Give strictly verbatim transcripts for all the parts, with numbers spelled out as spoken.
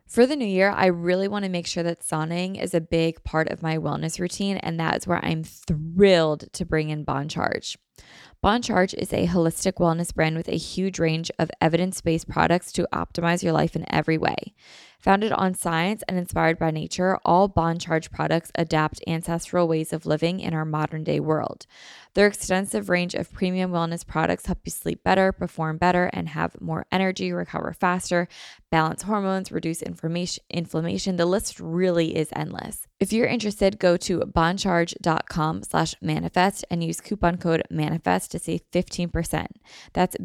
For the new year, I really want to make sure that sauning is a big part of my wellness routine, and that's where I'm thrilled to bring in Bon Charge. Bon Charge is a holistic wellness brand with a huge range of evidence-based products to optimize your life in every way. Founded on science and inspired by nature, all Bon Charge products adapt ancestral ways of living in our modern-day world. Their extensive range of premium wellness products help you sleep better, perform better, and have more energy, recover faster, balance hormones, reduce inflammation. inflammation. The list really is endless. If you're interested, go to boncharge.com slash manifest and use coupon code manifest to save fifteen percent. That's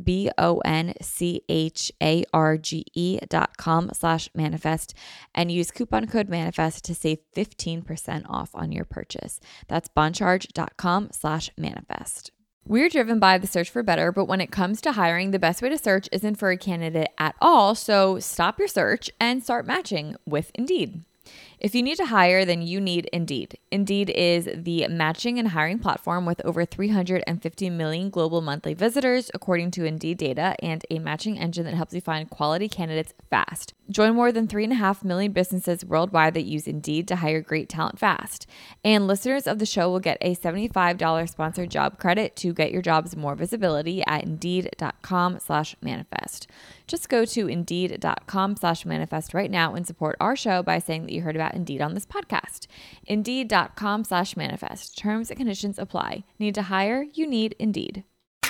B-O-N-C-H-A-R-G-E dot com slash manifest and use coupon code manifest to save fifteen percent off on your purchase. That's boncharge.com slash manifest. We're driven by the search for better, but when it comes to hiring, the best way to search isn't for a candidate at all. So stop your search and start matching with Indeed. If you need to hire, then you need Indeed. Indeed is the matching and hiring platform with over three hundred fifty million global monthly visitors, according to Indeed data, and a matching engine that helps you find quality candidates fast. Join more than three and a half million businesses worldwide that use Indeed to hire great talent fast. And listeners of the show will get a seventy-five dollars sponsored job credit to get your jobs more visibility at Indeed.com slash manifest. Just go to Indeed.com slash manifest right now and support our show by saying that you heard about Indeed on this podcast. Indeed.com slash manifest. Terms and conditions apply. Need to hire? You need Indeed.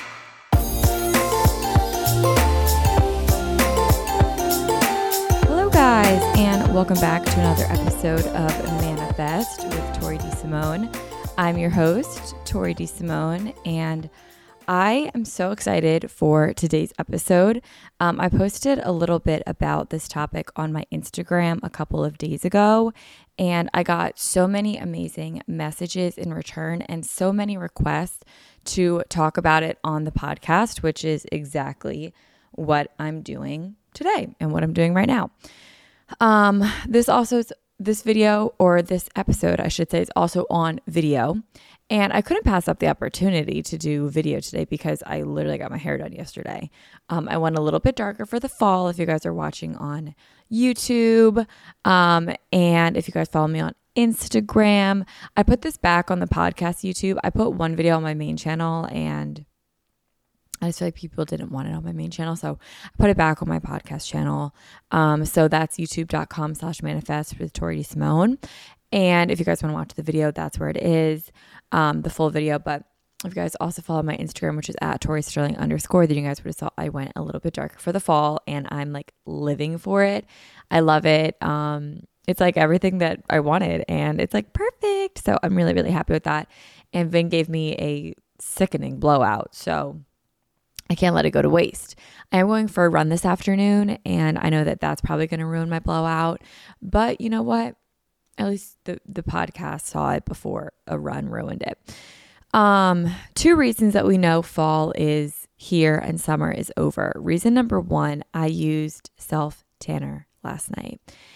Hello guys, and welcome back to another episode of Manifest with Tori DeSimone. I'm your host, Tori DeSimone, and I am so excited for today's episode. Um, I posted a little bit about this topic on my Instagram a couple of days ago, and I got so many amazing messages in return and so many requests to talk about it on the podcast, which is exactly what I'm doing today and what I'm doing right now. Um, this also is, this video or this episode, I should say, is also on video. And I couldn't pass up the opportunity to do video today because I literally got my hair done yesterday. Um, I went a little bit darker for the fall if you guys are watching on YouTube. Um, and if you guys follow me on Instagram, I put this back on the podcast YouTube. I put one video on my main channel and I just feel like people didn't want it on my main channel. So I put it back on my podcast channel. Um, so that's youtube.com slash manifest with Tori DeSimone. And if you guys want to watch the video, that's where it is, um, the full video. But if you guys also follow my Instagram, which is at Tori Sterling underscore, then you guys would have saw I went a little bit darker for the fall and I'm like living for it. I love it. Um, it's like everything that I wanted and it's like perfect. So I'm really, really happy with that. And Vin gave me a sickening blowout. So I can't let it go to waste. I am going for a run this afternoon and I know that that's probably going to ruin my blowout. But you know what? At least the, the podcast saw it before a run ruined it. Um, two reasons that we know fall is here and summer is over. Reason number one, I used self tanner last night.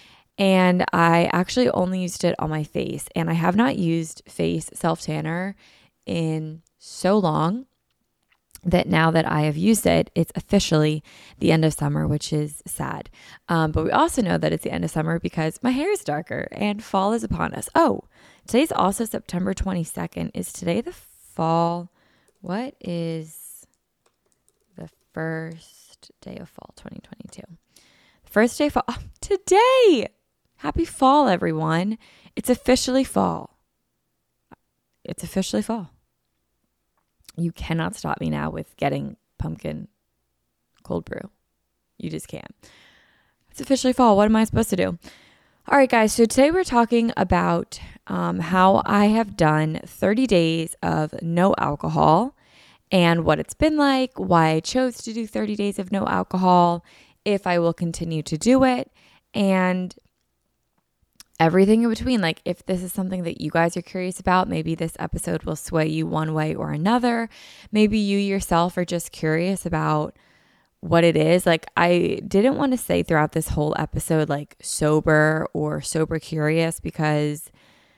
And I actually only used it on my face. And I have not used face self tanner in so long that now that I have used it, it's officially the end of summer, which is sad. Um, but we also know that it's the end of summer because my hair is darker and fall is upon us. Oh, today's also September twenty-second. Is today the fall? What is the first day of fall twenty twenty-two? The first day of fall. Oh, today! Happy fall, everyone. It's officially fall. It's officially fall. You cannot stop me now with getting pumpkin cold brew. You just can't. It's officially fall. What am I supposed to do? All right, guys. So today we're talking about um, how I have done thirty days of no alcohol and what it's been like, why I chose to do thirty days of no alcohol, if I will continue to do it, and everything in between. Like if this is something that you guys are curious about, maybe this episode will sway you one way or another. Maybe you yourself are just curious about what it is. Like I didn't want to say throughout this whole episode, like sober or sober curious, because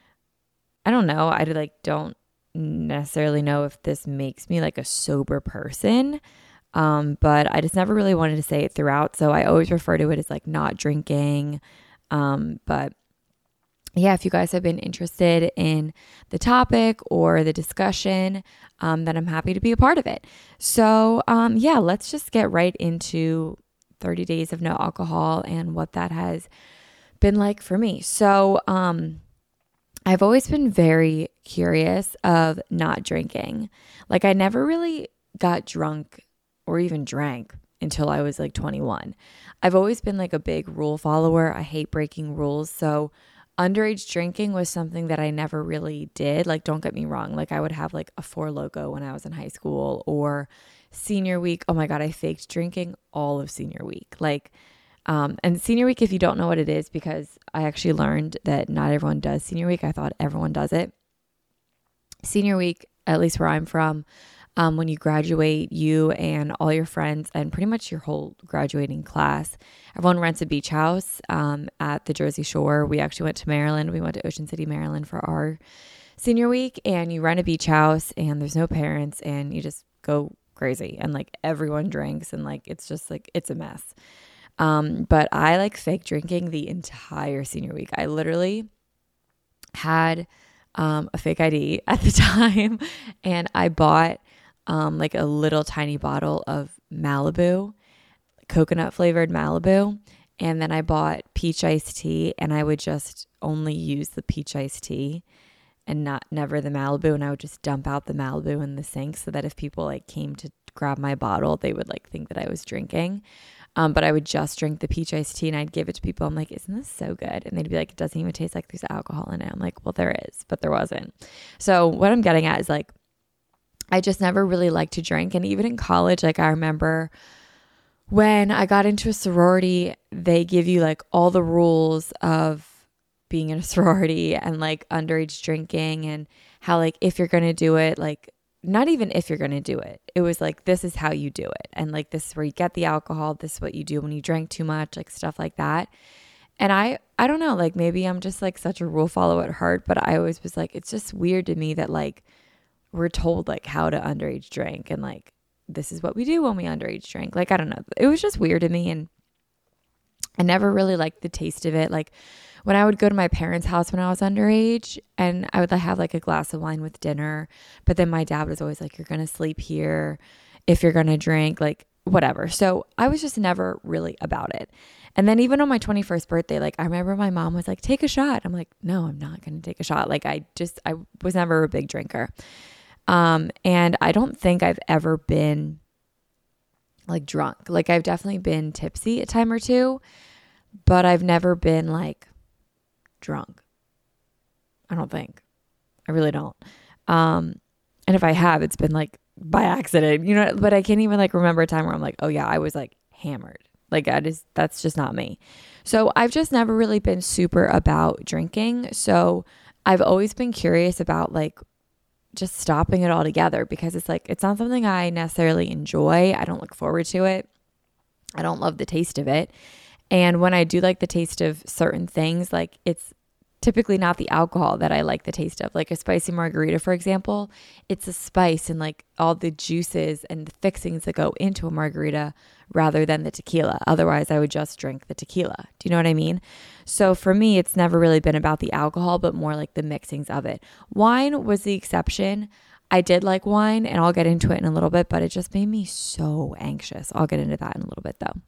I don't know. I like don't necessarily know if this makes me like a sober person. Um, but I just never really wanted to say it throughout. So I always refer to it as like not drinking, Um, but yeah, if you guys have been interested in the topic or the discussion, um, then I'm happy to be a part of it. So um, yeah, let's just get right into thirty days of no alcohol and what that has been like for me. So um, I've always been very curious of not drinking. Like I never really got drunk or even drank until I was like twenty-one. I've always been like a big rule follower. I hate breaking rules. So underage drinking was something that I never really did. Like, don't get me wrong. Like I would have like a Four Loko when I was in high school or senior week. Oh my God, I faked drinking all of senior week. Like, um, and senior week, if you don't know what it is, because I actually learned that not everyone does senior week. I thought everyone does it. Senior week, at least where I'm from, Um, when you graduate, you and all your friends and pretty much your whole graduating class, everyone rents a beach house um, at the Jersey Shore. We actually went to Maryland. We went to Ocean City, Maryland for our senior week, and you rent a beach house and there's no parents and you just go crazy and like everyone drinks and like it's just like it's a mess. Um, but I like fake drinking the entire senior week. I literally had um, a fake I D at the time and I bought Um, like a little tiny bottle of Malibu, coconut flavored Malibu. And then I bought peach iced tea and I would just only use the peach iced tea and not never the Malibu. And I would just dump out the Malibu in the sink so that if people like came to grab my bottle, they would like think that I was drinking. Um, but I would just drink the peach iced tea and I'd give it to people. I'm like, isn't this so good? And they'd be like, it doesn't even taste like there's alcohol in it. I'm like, well, there is, but there wasn't. So what I'm getting at is like, I just never really liked to drink. And even in college, like I remember when I got into a sorority, they give you like all the rules of being in a sorority and like underage drinking and how like if you're going to do it, like not even if you're going to do it, it was like, this is how you do it. And like, this is where you get the alcohol. This is what you do when you drink too much, like stuff like that. And I, I don't know, like maybe I'm just like such a rule follower at heart, but I always was like, it's just weird to me that like, we're told like how to underage drink and like this is what we do when we underage drink. Like I don't know, it was just weird to me and I never really liked the taste of it. Like when I would go to my parents' house when I was underage and I would have like a glass of wine with dinner, but then my dad was always like, you're gonna sleep here if you're gonna drink, like whatever. So I was just never really about it. And then even on my twenty-first birthday, like I remember my mom was like, take a shot. I'm like, no, I'm not gonna take a shot. Like I just I was never a big drinker. Um, and I don't think I've ever been like drunk. Like I've definitely been tipsy a time or two, but I've never been like drunk. I don't think. I really don't. Um, and if I have, it's been like by accident, you know, but I can't even like remember a time where I'm like, oh yeah, I was like hammered. Like I just, that's just not me. So I've just never really been super about drinking. So I've always been curious about like just stopping it all together because it's like, it's not something I necessarily enjoy. I don't look forward to it. I don't love the taste of it. And when I do like the taste of certain things, like it's typically not the alcohol that I like the taste of. Like a spicy margarita, for example, it's a spice and like all the juices and the fixings that go into a margarita rather than the tequila. Otherwise, I would just drink the tequila. Do you know what I mean? So for me, it's never really been about the alcohol, but more like the mixings of it. Wine was the exception. I did like wine, and I'll get into it in a little bit, but it just made me so anxious. I'll get into that in a little bit though.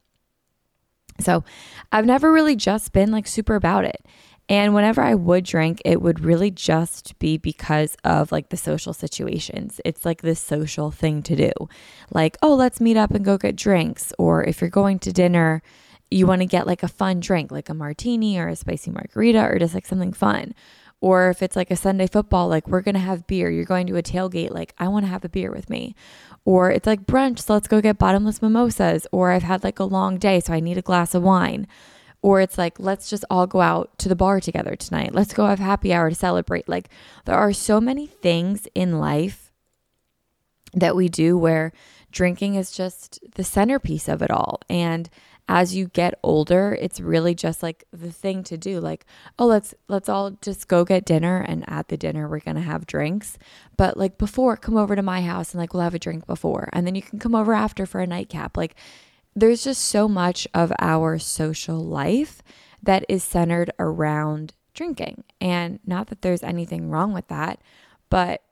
So I've never really just been like super about it. And whenever I would drink, it would really just be because of like the social situations. It's like this social thing to do. Like, oh, let's meet up and go get drinks. Or if you're going to dinner, you want to get like a fun drink, like a martini or a spicy margarita or just like something fun. Or if it's like a Sunday football, like we're going to have beer. You're going to a tailgate, like I want to have a beer with me. Or it's like brunch, so let's go get bottomless mimosas. Or I've had like a long day, so I need a glass of wine. Or it's like, let's just all go out to the bar together tonight. Let's go have happy hour to celebrate. Like there are so many things in life that we do where drinking is just the centerpiece of it all. And as you get older, it's really just like the thing to do. Like, oh, let's let's all just go get dinner, and at the dinner we're gonna have drinks. But like before, come over to my house and like we'll have a drink before, and then you can come over after for a nightcap. Like there's just so much of our social life that is centered around drinking. And not that there's anything wrong with that, but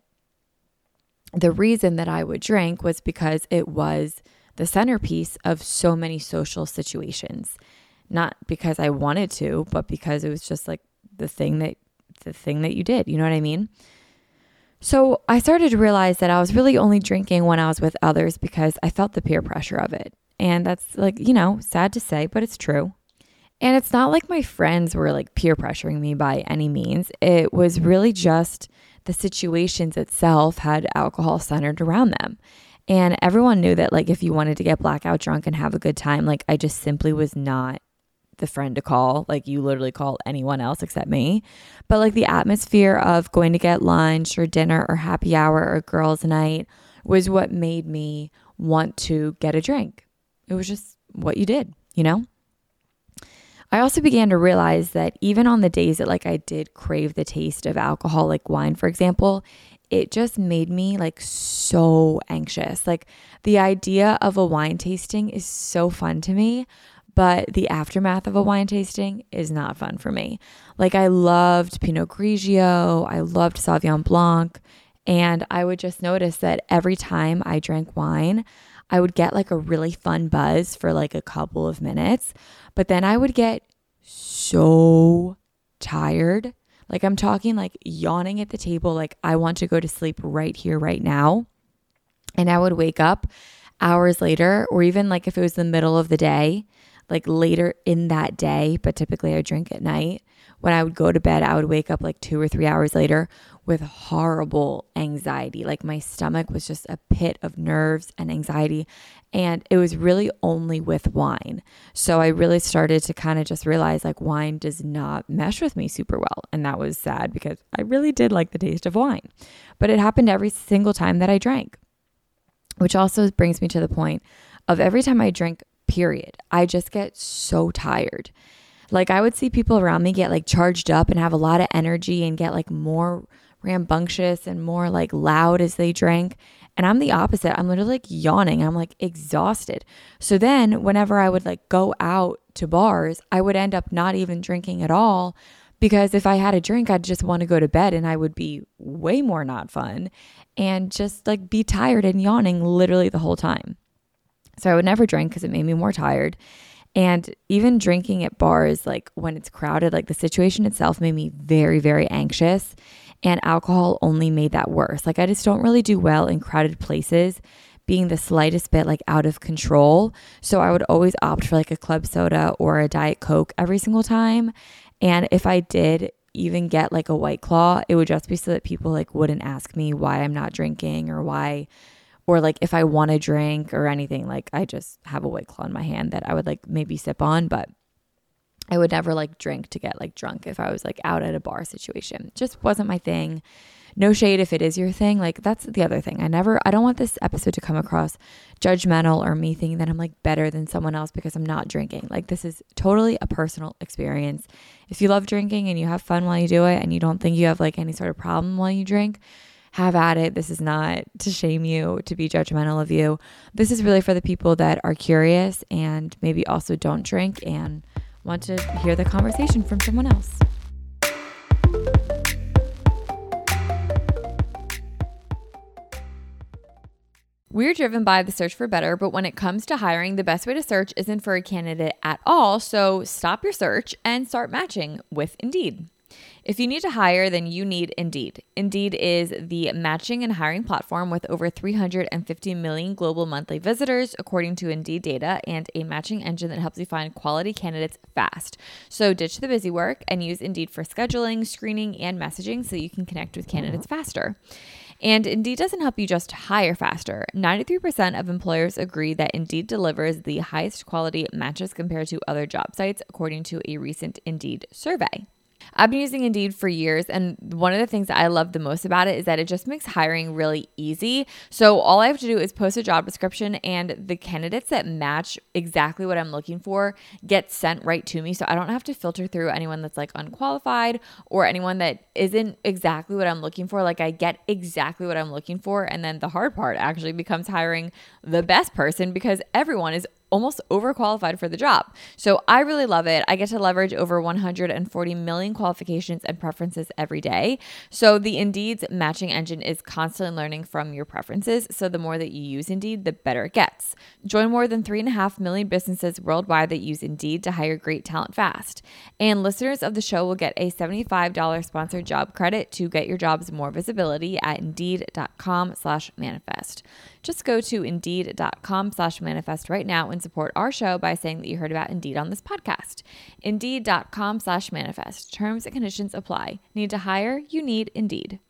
the reason that I would drink was because it was the centerpiece of so many social situations. Not because I wanted to, but because it was just like the thing that the thing that you did. You know what I mean? So I started to realize that I was really only drinking when I was with others because I felt the peer pressure of it. And that's like, you know, sad to say, but it's true. And it's not like my friends were like peer pressuring me by any means. It was really just the situations itself had alcohol centered around them. And everyone knew that like if you wanted to get blackout drunk and have a good time, like I just simply was not the friend to call. Like you literally call anyone else except me. But like the atmosphere of going to get lunch or dinner or happy hour or girls' night was what made me want to get a drink. It was just what you did, you know? I also began to realize that even on the days that like I did crave the taste of alcohol, like wine, for example, it just made me like so anxious. Like the idea of a wine tasting is so fun to me, but the aftermath of a wine tasting is not fun for me. Like I loved Pinot Grigio, I loved Sauvignon Blanc, and I would just notice that every time I drank wine, I would get like a really fun buzz for like a couple of minutes, but then I would get so tired. Like I'm talking like yawning at the table, like I want to go to sleep right here, right now. And I would wake up hours later, or even like if it was the middle of the day, like later in that day, but typically I drink at night. When I would go to bed, I would wake up like two or three hours later with horrible anxiety. Like my stomach was just a pit of nerves and anxiety. And it was really only with wine. So I really started to kind of just realize like wine does not mesh with me super well. And that was sad because I really did like the taste of wine. But it happened every single time that I drank, which also brings me to the point of every time I drink, period, I just get so tired. Like I would see people around me get like charged up and have a lot of energy and get like more rambunctious and more like loud as they drank. And I'm the opposite. I'm literally like yawning. I'm like exhausted. So then whenever I would like go out to bars, I would end up not even drinking at all because if I had a drink, I'd just want to go to bed and I would be way more not fun and just like be tired and yawning literally the whole time. So I would never drink because it made me more tired. And even drinking at bars, like when it's crowded, like the situation itself made me very, very anxious. And alcohol only made that worse. Like I just don't really do well in crowded places, being the slightest bit like out of control. So I would always opt for like a club soda or a Diet Coke every single time. And if I did even get like a White Claw, it would just be so that people like wouldn't ask me why I'm not drinking or why, or like if I want to drink or anything, like I just have a White Claw in my hand that I would like maybe sip on, but I would never like drink to get like drunk if I was like out at a bar situation. Just wasn't my thing. No shade if it is your thing. Like that's the other thing. I never, I don't want this episode to come across judgmental or me thinking that I'm like better than someone else because I'm not drinking. Like this is totally a personal experience. If you love drinking and you have fun while you do it and you don't think you have like any sort of problem while you drink, have at it. This is not to shame you, to be judgmental of you. This is really for the people that are curious and maybe also don't drink and want to hear the conversation from someone else. We're driven by the search for better, but when it comes to hiring, the best way to search isn't for a candidate at all. So stop your search and start matching with Indeed. If you need to hire, then you need Indeed. Indeed is the matching and hiring platform with over three hundred fifty million global monthly visitors, according to Indeed data, and a matching engine that helps you find quality candidates fast. So ditch the busy work and use Indeed for scheduling, screening, and messaging so you can connect with candidates faster. And Indeed doesn't help you just hire faster. ninety-three percent of employers agree that Indeed delivers the highest quality matches compared to other job sites, according to a recent Indeed survey. I've been using Indeed for years, and one of the things that I love the most about it is that it just makes hiring really easy. So all I have to do is post a job description, and the candidates that match exactly what I'm looking for get sent right to me. So I don't have to filter through anyone that's like unqualified or anyone that isn't exactly what I'm looking for. Like I get exactly what I'm looking for. And then the hard part actually becomes hiring the best person because everyone is almost overqualified for the job. So I really love it. I get to leverage over one hundred forty million qualifications and preferences every day. So the Indeed's matching engine is constantly learning from your preferences. So the more that you use Indeed, the better it gets. Join more than three and a half million businesses worldwide that use Indeed to hire great talent fast. And listeners of the show will get a seventy-five dollars sponsored job credit to get your jobs more visibility at indeed.com slash manifest. Just go to indeed.com slash manifest right now and support our show by saying that you heard about Indeed on this podcast. Indeed.com slash manifest. Terms and conditions apply. Need to hire? You need Indeed.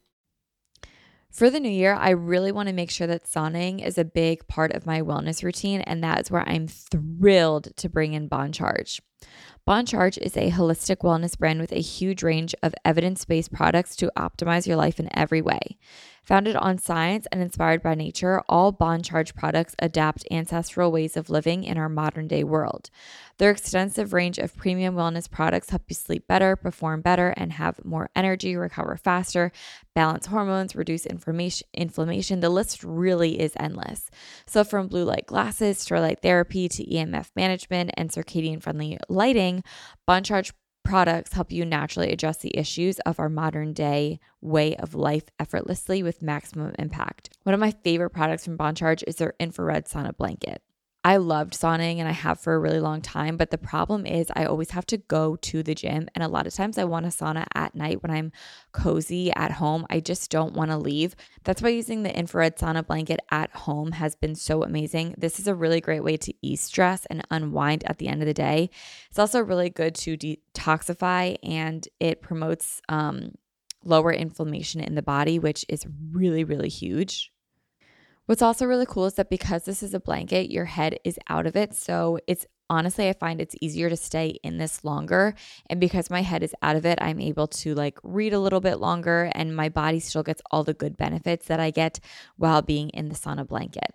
For the new year, I really want to make sure that sauning is a big part of my wellness routine, and that is where I'm thrilled to bring in Bon Charge. Bon Charge is a holistic wellness brand with a huge range of evidence-based products to optimize your life in every way. Founded on science and inspired by nature, all Bon Charge products adapt ancestral ways of living in our modern-day world. Their extensive range of premium wellness products help you sleep better, perform better, and have more energy, recover faster, balance hormones, reduce inflammation. inflammation. The list really is endless. So from blue light glasses, to light therapy, to E M F management and circadian-friendly lighting, Bon Charge products help you naturally adjust the issues of our modern day way of life effortlessly with maximum impact. One of my favorite products from Bon Charge is their infrared sauna blanket. I loved sauning and I have for a really long time, but the problem is I always have to go to the gym, and a lot of times I want a sauna at night when I'm cozy at home. I just don't want to leave. That's why using the infrared sauna blanket at home has been so amazing. This is a really great way to ease stress and unwind at the end of the day. It's also really good to detoxify, and it promotes um, lower inflammation in the body, which is really, really huge. What's also really cool is that because this is a blanket, your head is out of it. So it's honestly, I find it's easier to stay in this longer. And because my head is out of it, I'm able to like read a little bit longer, and my body still gets all the good benefits that I get while being in the sauna blanket.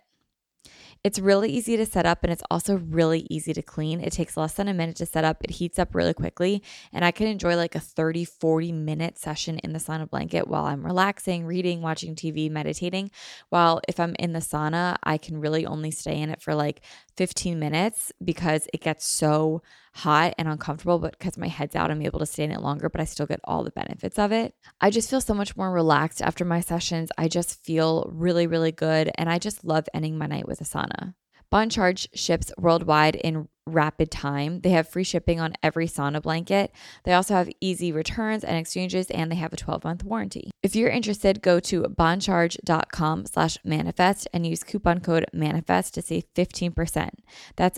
It's really easy to set up, and it's also really easy to clean. It takes less than a minute to set up. It heats up really quickly, and I can enjoy like a thirty, forty minute session in the sauna blanket while I'm relaxing, reading, watching T V, meditating. While if I'm in the sauna, I can really only stay in it for like fifteen minutes because it gets so hot and uncomfortable, but because my head's out, I'm able to stay in it longer, but I still get all the benefits of it. I just feel so much more relaxed after my sessions. I just feel really, really good, and I just love ending my night with a sauna. Bon Charge ships worldwide in rapid time. They have free shipping on every sauna blanket. They also have easy returns and exchanges, and they have a twelve month warranty. If you're interested, go to boncharge.com slash manifest and use coupon code manifest to save fifteen percent. That's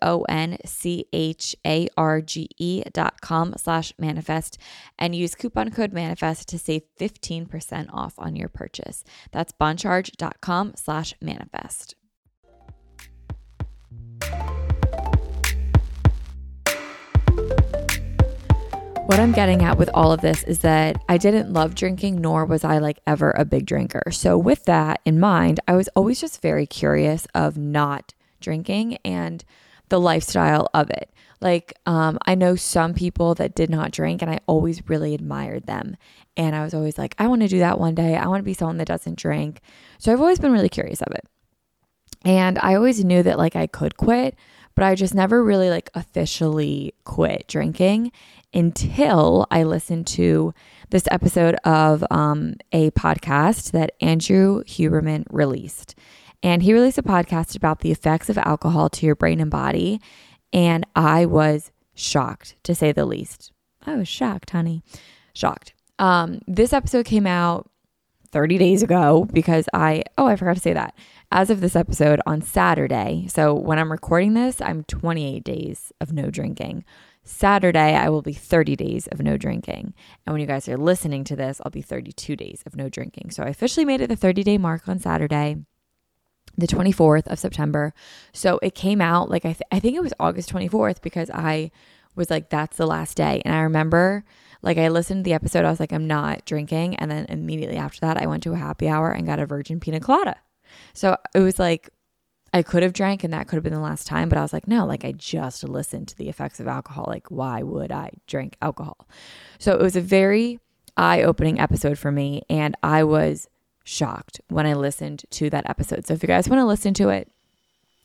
B-O-N-C-H-A-R-G-E dot com slash manifest and use coupon code manifest to save fifteen percent off on your purchase. That's boncharge.com slash manifest. What I'm getting at with all of this is that I didn't love drinking, nor was I like ever a big drinker. So with that in mind, I was always just very curious of not drinking and the lifestyle of it. Like, um, I know some people that did not drink, and I always really admired them. And I was always like, I want to do that one day. I want to be someone that doesn't drink. So I've always been really curious of it. And I always knew that like I could quit, but I just never really like officially quit drinking until I listened to this episode of um, a podcast that Andrew Huberman released. And he released a podcast about the effects of alcohol to your brain and body. And I was shocked, to say the least. I was shocked, honey. Shocked. Um, this episode came out thirty days ago because I, oh, I forgot to say that. As of this episode on Saturday, so when I'm recording this, I'm twenty-eight days of no drinking. Saturday, I will be thirty days of no drinking. And when you guys are listening to this, I'll be thirty-two days of no drinking. So I officially made it the thirty-day mark on Saturday, the twenty-fourth of September. So it came out like, I, th- I think it was August twenty-fourth because I was like, that's the last day. And I remember like I listened to the episode, I was like, I'm not drinking. And then immediately after that, I went to a happy hour and got a virgin pina colada. So it was like, I could have drank and that could have been the last time, but I was like, no, like I just listened to the effects of alcohol. Like, why would I drink alcohol? So it was a very eye-opening episode for me, and I was shocked when I listened to that episode. So if you guys want to listen to it,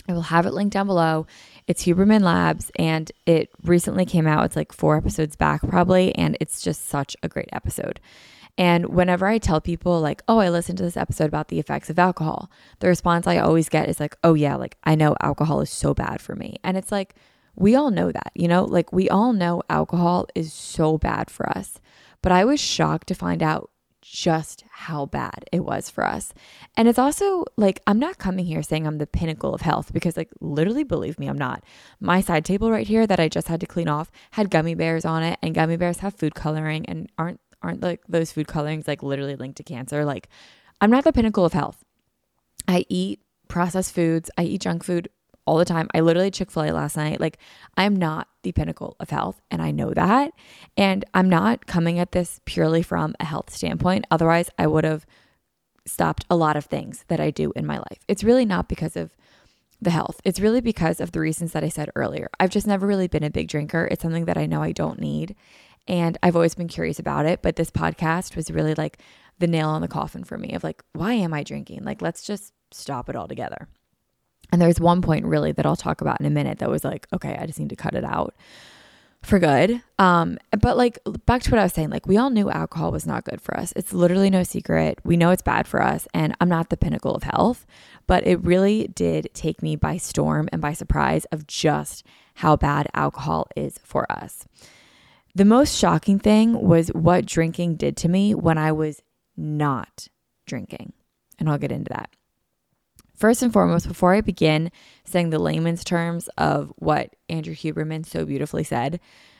I will have it linked down below. It's Huberman Labs, and it recently came out. It's like four episodes back probably, and it's just such a great episode. And whenever I tell people like, oh, I listened to this episode about the effects of alcohol, the response I always get is like, oh yeah, like I know alcohol is so bad for me. And it's like, we all know that, you know, like we all know alcohol is so bad for us. But I was shocked to find out just how bad it was for us. And it's also like, I'm not coming here saying I'm the pinnacle of health, because like literally, believe me, I'm not. My side table right here that I just had to clean off had gummy bears on it, and gummy bears have food coloring, and aren't aren't like those food colorings like literally linked to cancer. Like, I'm not the pinnacle of health. I eat processed foods. I eat junk food all the time. I literally Chick-fil-A last night. Like, I'm not the pinnacle of health, and I know that. And I'm not coming at this purely from a health standpoint. Otherwise, I would have stopped a lot of things that I do in my life. It's really not because of the health. It's really because of the reasons that I said earlier. I've just never really been a big drinker. It's something that I know I don't need. And I've always been curious about it. But this podcast was really like the nail on the coffin for me of like, why am I drinking? Like, let's just stop it all together. And there's one point really that I'll talk about in a minute that was like, okay, I just need to cut it out for good. Um, but like back to what I was saying, like we all knew alcohol was not good for us. It's literally no secret. We know it's bad for us, and I'm not the pinnacle of health, but it really did take me by storm and by surprise of just how bad alcohol is for us. The most shocking thing was what drinking did to me when I was not drinking. And I'll get into that. First and foremost, before I begin saying the layman's terms of what Andrew Huberman so beautifully said,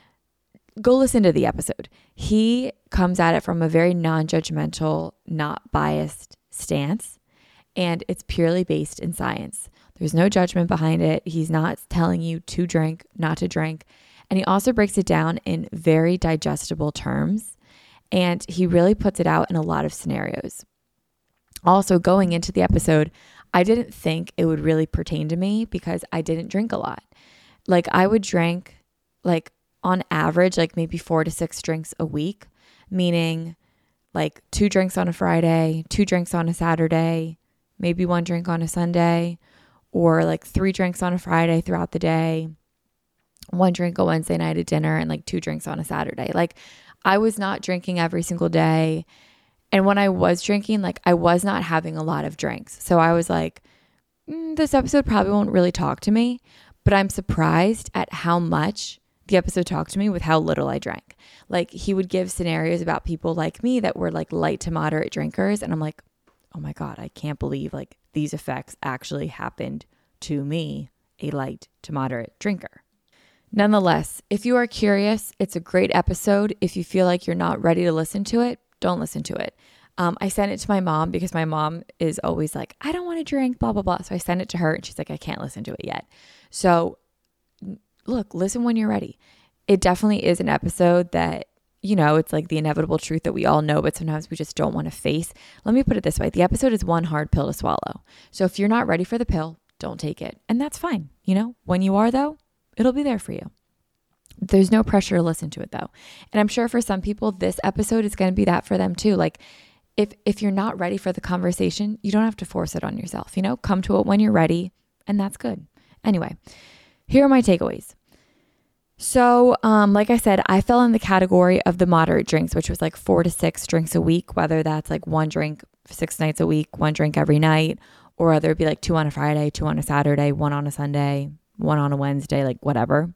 go listen to the episode. He comes at it from a very non-judgmental, not biased stance, and it's purely based in science. There's no judgment behind it. He's not telling you to drink, not to drink. And he also breaks it down in very digestible terms, and he really puts it out in a lot of scenarios. Also, going into the episode, I didn't think it would really pertain to me because I didn't drink a lot. Like I would drink like on average, like maybe four to six drinks a week, meaning like two drinks on a Friday, two drinks on a Saturday, maybe one drink on a Sunday, or like three drinks on a Friday throughout the day, one drink on Wednesday night at dinner, and like two drinks on a Saturday. Like I was not drinking every single day. And when I was drinking, like I was not having a lot of drinks. So I was like, mm, this episode probably won't really talk to me, but I'm surprised at how much the episode talked to me with how little I drank. Like he would give scenarios about people like me that were like light to moderate drinkers. And I'm like, oh my God, I can't believe like these effects actually happened to me, a light to moderate drinker. Nonetheless, if you are curious, it's a great episode. If you feel like you're not ready to listen to it, don't listen to it. Um, I sent it to my mom because my mom is always like, I don't want to drink, blah, blah, blah. So I sent it to her and she's like, I can't listen to it yet. So look, listen when you're ready. It definitely is an episode that, you know, it's like the inevitable truth that we all know, but sometimes we just don't want to face. Let me put it this way. The episode is one hard pill to swallow. So if you're not ready for the pill, don't take it. And that's fine. You know, when you are though, it'll be there for you. There's no pressure to listen to it though. And I'm sure for some people, this episode is going to be that for them too. Like if, if you're not ready for the conversation, you don't have to force it on yourself, you know, come to it when you're ready, and that's good. Anyway, here are my takeaways. So, um, like I said, I fell in the category of the moderate drinks, which was like four to six drinks a week, whether that's like one drink six nights a week, one drink every night, or whether it be like two on a Friday, two on a Saturday, one on a Sunday, one on a Wednesday, like whatever.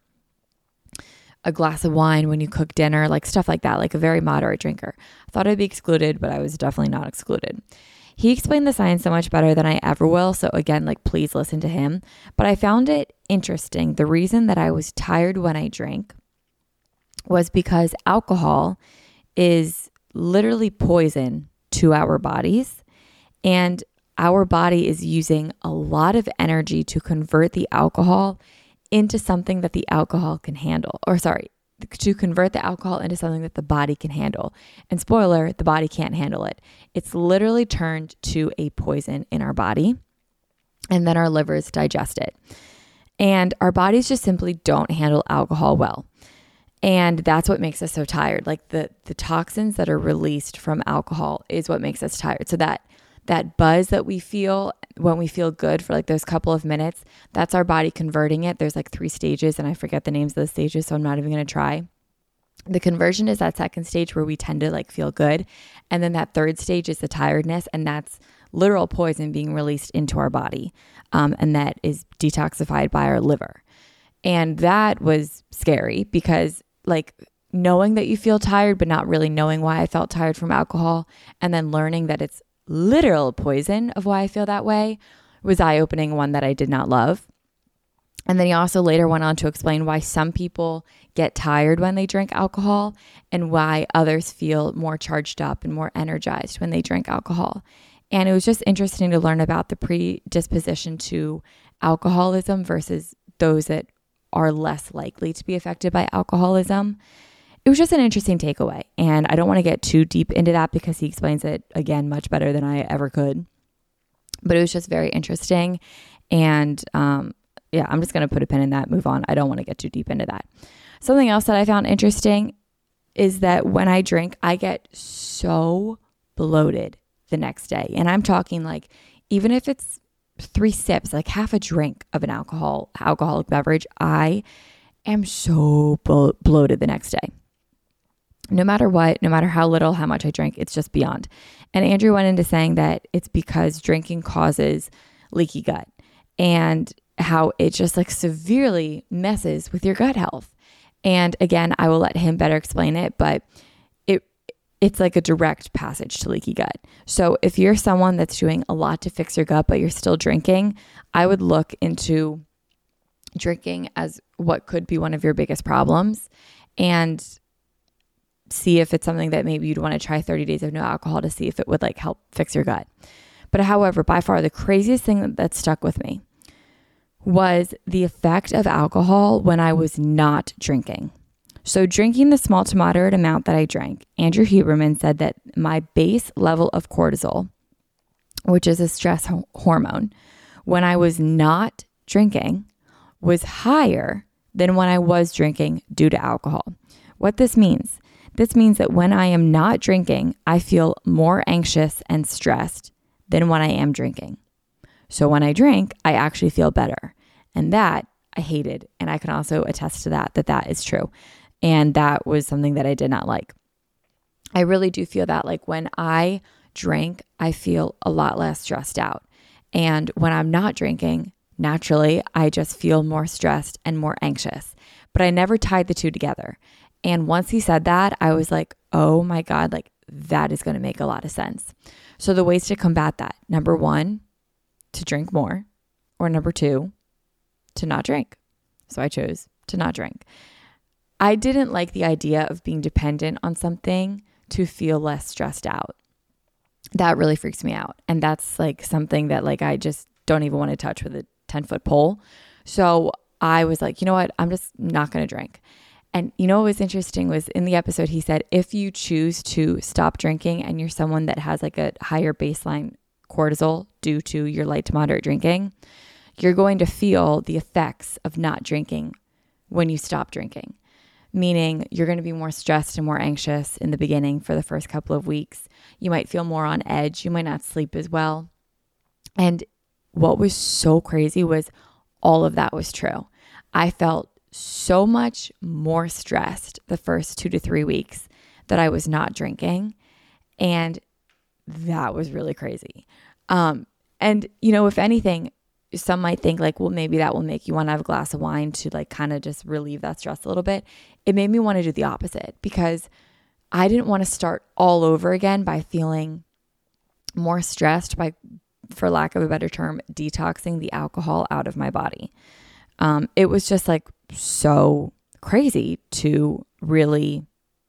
A glass of wine when you cook dinner, like stuff like that, like a very moderate drinker. I thought I'd be excluded, but I was definitely not excluded. He explained the science so much better than I ever will. So again, like please listen to him. But I found it interesting. The reason that I was tired when I drank was because alcohol is literally poison to our bodies. And our body is using a lot of energy to convert the alcohol into something that the alcohol can handle, or sorry, to convert the alcohol into something that the body can handle. And spoiler, the body can't handle it. It's literally turned to a poison in our body, and then our livers digest it. And our bodies just simply don't handle alcohol well. And that's what makes us so tired. Like the, the toxins that are released from alcohol is what makes us tired. So that that buzz that we feel when we feel good for like those couple of minutes, that's our body converting it. There's like three stages and I forget the names of those stages, so I'm not even going to try. The conversion is that second stage where we tend to like feel good. And then that third stage is the tiredness, and that's literal poison being released into our body. Um, and that is detoxified by our liver. And that was scary because like knowing that you feel tired, but not really knowing why I felt tired from alcohol, and then learning that it's literal poison of why I feel that way was eye-opening, one that I did not love. And then he also later went on to explain why some people get tired when they drink alcohol and why others feel more charged up and more energized when they drink alcohol. And it was just interesting to learn about the predisposition to alcoholism versus those that are less likely to be affected by alcoholism. It was just an interesting takeaway. And I don't want to get too deep into that because he explains it, again, much better than I ever could. But it was just very interesting. And um, yeah, I'm just going to put a pin in that, move on. I don't want to get too deep into that. Something else that I found interesting is that when I drink, I get so bloated the next day. And I'm talking like, even if it's three sips, like half a drink of an alcohol alcoholic beverage, I am so blo- bloated the next day. No matter what, no matter how little, how much I drink, it's just beyond. And Andrew went into saying that it's because drinking causes leaky gut and how it just like severely messes with your gut health. And again, I will let him better explain it, but it it's like a direct passage to leaky gut. So if you're someone that's doing a lot to fix your gut, but you're still drinking, I would look into drinking as what could be one of your biggest problems and see if it's something that maybe you'd want to try thirty days of no alcohol to see if it would like help fix your gut. But however, by far the craziest thing that, that stuck with me was the effect of alcohol when I was not drinking. So drinking the small to moderate amount that I drank, Andrew Huberman said that my base level of cortisol, which is a stress ho- hormone, when I was not drinking was higher than when I was drinking due to alcohol. What this means, this means that when I am not drinking, I feel more anxious and stressed than when I am drinking. So when I drink, I actually feel better. And that I hated. And I can also attest to that, that that is true. And that was something that I did not like. I really do feel that like when I drink, I feel a lot less stressed out. And when I'm not drinking, naturally, I just feel more stressed and more anxious. But I never tied the two together. And once he said that, I was like, oh my God, like that is going to make a lot of sense. So the ways to combat that, number one, to drink more, or number two, to not drink. So I chose to not drink. I didn't like the idea of being dependent on something to feel less stressed out. That really freaks me out. And that's like something that like I just don't even want to touch with a ten foot pole. So I was like, you know what? I'm just not going to drink. And you know what was interesting was in the episode, he said, if you choose to stop drinking and you're someone that has like a higher baseline cortisol due to your light to moderate drinking, you're going to feel the effects of not drinking when you stop drinking. Meaning you're going to be more stressed and more anxious in the beginning for the first couple of weeks. You might feel more on edge. You might not sleep as well. And what was so crazy was all of that was true. I felt so much more stressed the first two to three weeks that I was not drinking. And that was really crazy. Um, and, you know, if anything, some might think like, well, maybe that will make you want to have a glass of wine to like kind of just relieve that stress a little bit. It made me want to do the opposite because I didn't want to start all over again by feeling more stressed by, for lack of a better term, detoxing the alcohol out of my body. Um, it was just like so crazy to really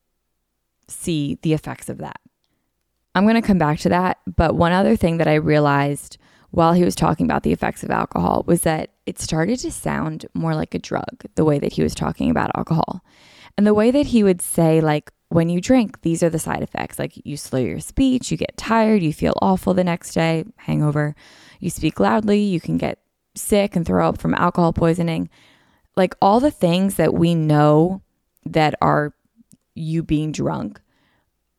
see the effects of that. I'm going to come back to that. But one other thing that I realized while he was talking about the effects of alcohol was that it started to sound more like a drug, the way that he was talking about alcohol. And the way that he would say, like, when you drink, these are the side effects. Like you slur your speech, you get tired, you feel awful the next day, hangover, you speak loudly, you can get sick and throw up from alcohol poisoning. Like all the things that we know that are you being drunk,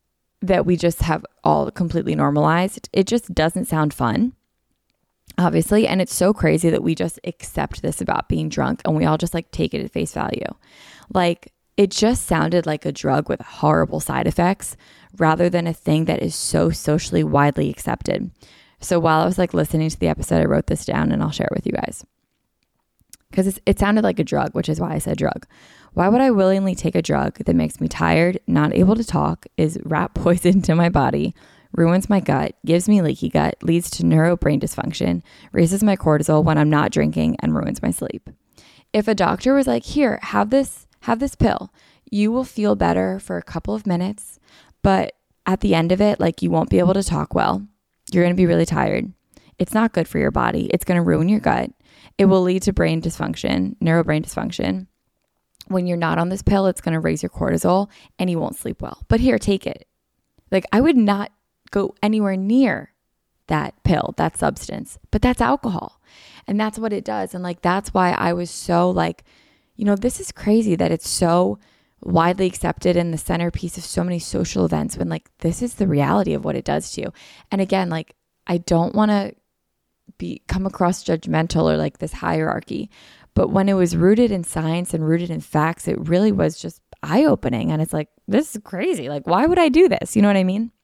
that we just have all completely normalized. It just doesn't sound fun, obviously. And it's so crazy that we just accept this about being drunk and we all just like take it at face value. Like it just sounded like a drug with horrible side effects rather than a thing that is so socially widely accepted. So while I was like listening to the episode, I wrote this down and I'll share it with you guys. Because it sounded like a drug, which is why I said drug. Why would I willingly take a drug that makes me tired, not able to talk, is rat poison to my body, ruins my gut, gives me leaky gut, leads to neuro brain dysfunction, raises my cortisol when I'm not drinking, and ruins my sleep? If a doctor was like, here, have this, have this pill, you will feel better for a couple of minutes, but at the end of it, like you won't be able to talk well. You're going to be really tired. It's not good for your body. It's going to ruin your gut. It will lead to brain dysfunction, neurobrain dysfunction. When you're not on this pill, it's going to raise your cortisol and you won't sleep well. But here, take it. Like I would not go anywhere near that pill, that substance, but that's alcohol. And that's what it does. And like, that's why I was so like, you know, this is crazy that it's so widely accepted and the centerpiece of so many social events when like, this is the reality of what it does to you. And again, like, I don't want to be come across judgmental or like this hierarchy, but when it was rooted in science and rooted in facts, it really was just eye-opening. And it's like, this is crazy. Like, why would I do this? You know what I mean?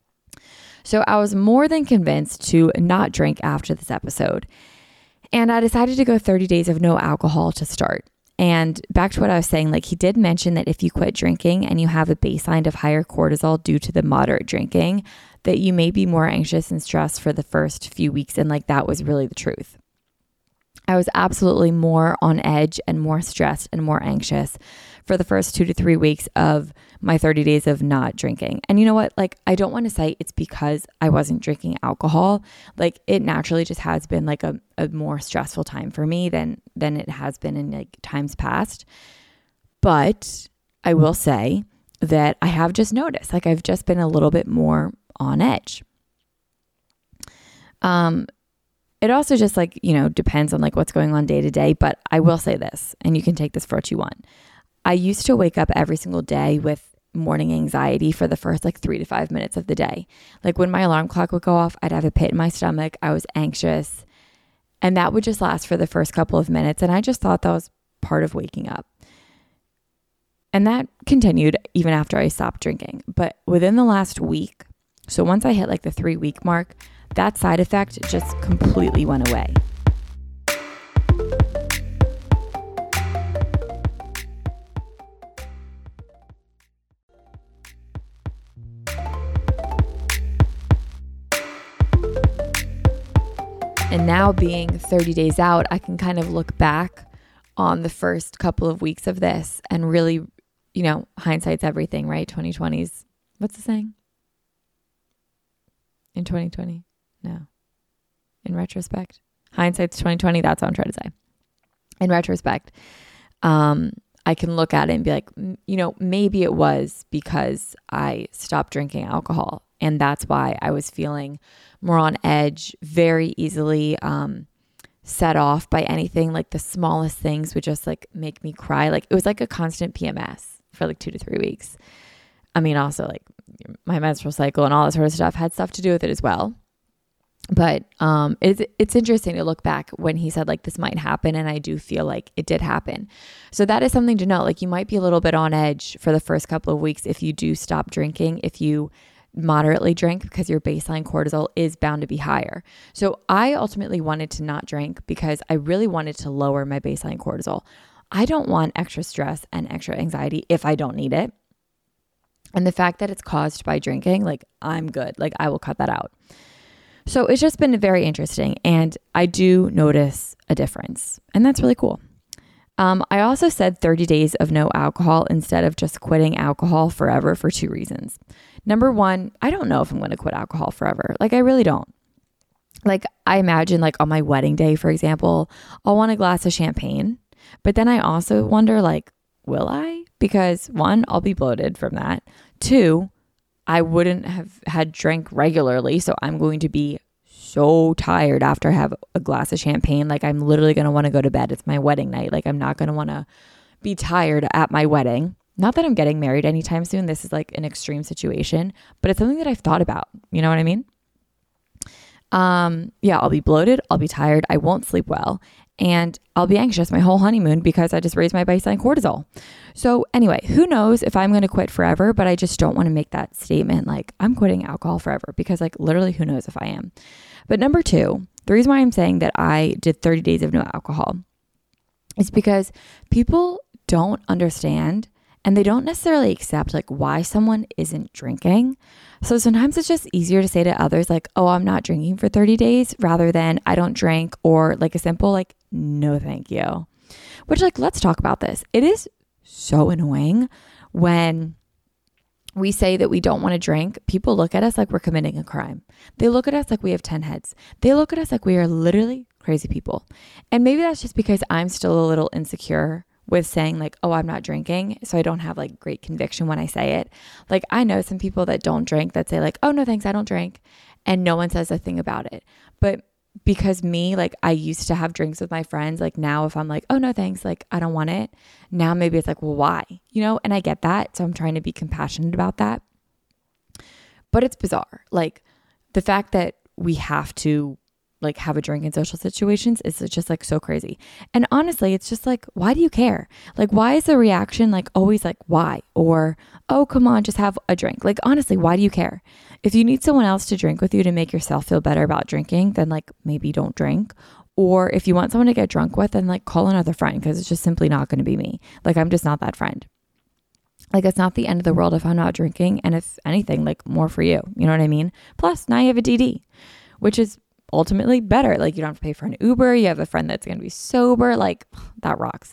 So I was more than convinced to not drink after this episode. And I decided to go thirty days of no alcohol to start. And back to what I was saying, like he did mention that if you quit drinking and you have a baseline of higher cortisol due to the moderate drinking, that you may be more anxious and stressed for the first few weeks. And like that was really the truth. I was absolutely more on edge and more stressed and more anxious for the first two to three weeks of my thirty days of not drinking. And you know what? Like, I don't want to say it's because I wasn't drinking alcohol. Like, it naturally just has been like a, a more stressful time for me than, than it has been in like times past. But I will say that I have just noticed, like, I've just been a little bit more on edge. Um, It also just like, you know, depends on like what's going on day to day. But I will say this, and you can take this for what you want. I used to wake up every single day with morning anxiety for the first like three to five minutes of the day. Like when my alarm clock would go off, I'd have a pit in my stomach. I was anxious. And that would just last for the first couple of minutes. And I just thought that was part of waking up. And that continued even after I stopped drinking. But within the last week, so once I hit like the three week mark, that side effect just completely went away. And now being thirty days out, I can kind of look back on the first couple of weeks of this and really, you know, hindsight's everything, right? twenty twenty's, what's the saying? In twenty twenty? No. In retrospect, hindsight's twenty twenty. That's what I'm trying to say. In retrospect, um, I can look at it and be like, you know, maybe it was because I stopped drinking alcohol, and that's why I was feeling more on edge, very easily um, set off by anything. Like the smallest things would just like make me cry. Like it was like a constant P M S for like two to three weeks. I mean, also like my menstrual cycle and all that sort of stuff had stuff to do with it as well. But um, it's, it's interesting to look back when he said like this might happen. And I do feel like it did happen. So that is something to know. Like you might be a little bit on edge for the first couple of weeks if you do stop drinking, if you moderately drink, because your baseline cortisol is bound to be higher. So I ultimately wanted to not drink because I really wanted to lower my baseline cortisol. I don't want extra stress and extra anxiety if I don't need it. And the fact that it's caused by drinking, like I'm good. Like I will cut that out. So it's just been very interesting. And I do notice a difference. And that's really cool. Um, I also said thirty days of no alcohol instead of just quitting alcohol forever for two reasons. Number one, I don't know if I'm going to quit alcohol forever. Like I really don't. Like I imagine like on my wedding day, for example, I'll want a glass of champagne. But then I also wonder like, will I? Because one, I'll be bloated from that. Two, I wouldn't have had drank regularly. So I'm going to be so tired after I have a glass of champagne. Like I'm literally going to want to go to bed. It's my wedding night. Like I'm not going to want to be tired at my wedding. Not that I'm getting married anytime soon. This is like an extreme situation, but it's something that I've thought about. You know what I mean? Um, yeah, I'll be bloated. I'll be tired. I won't sleep well. And I'll be anxious my whole honeymoon because I just raised my baseline cortisol. So anyway, who knows if I'm going to quit forever, but I just don't want to make that statement like I'm quitting alcohol forever, because like literally who knows if I am. But number two, the reason why I'm saying that I did thirty days of no alcohol is because people don't understand and they don't necessarily accept like why someone isn't drinking. So sometimes it's just easier to say to others like, oh, I'm not drinking for thirty days rather than I don't drink, or like a simple like, no, thank you. Which like, let's talk about this. It is so annoying when we say that we don't want to drink. People look at us like we're committing a crime. They look at us like we have ten heads. They look at us like we are literally crazy people. And maybe that's just because I'm still a little insecure with saying like, oh, I'm not drinking. So I don't have like great conviction when I say it. Like I know some people that don't drink that say like, oh, no, thanks, I don't drink. And no one says a thing about it. But because me, like I used to have drinks with my friends. Like now if I'm like, oh, no, thanks, like I don't want it. Now maybe it's like, well, why? You know, and I get that. So I'm trying to be compassionate about that. But it's bizarre. Like the fact that we have to like have a drink in social situations is just like so crazy. And honestly, it's just like, why do you care? Like, why is the reaction like always like, why? Or, oh, come on, just have a drink. Like, honestly, why do you care? If you need someone else to drink with you to make yourself feel better about drinking, then like maybe don't drink. Or if you want someone to get drunk with, then like call another friend, because it's just simply not going to be me. Like, I'm just not that friend. Like, it's not the end of the world if I'm not drinking. And if anything, like more for you. You know what I mean? Plus, now you have a D D, which is ultimately better. Like you don't have to pay for an Uber. You have a friend that's going to be sober. Like that rocks.